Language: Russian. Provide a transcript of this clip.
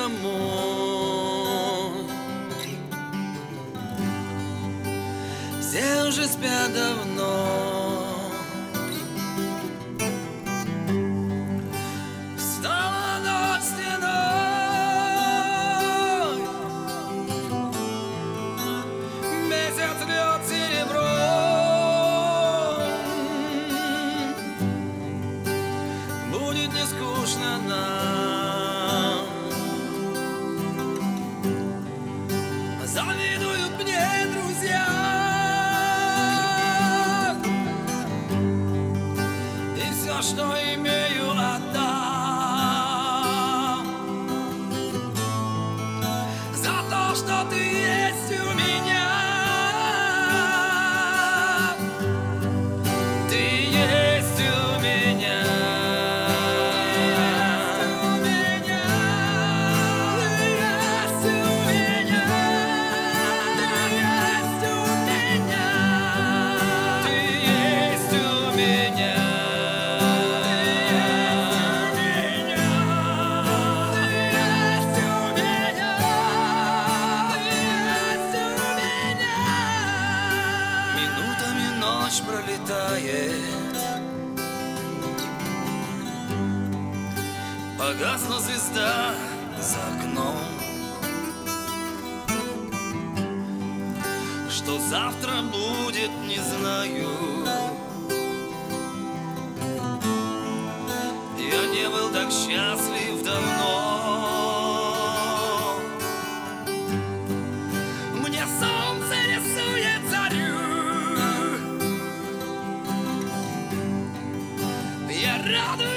домой. Все уже спят давно. Встала над стеной, месяц льет серебром. Будет не скучно нам. Завидуют мне друзья, и все, что имею, отдам за то, что ты есть у меня. Ты есть у меня. Ночь пролетает, погасла звезда за окном. Что завтра будет, не знаю. Я не был так счастлив давно. Мне солнце рисует зарю. Я радуюсь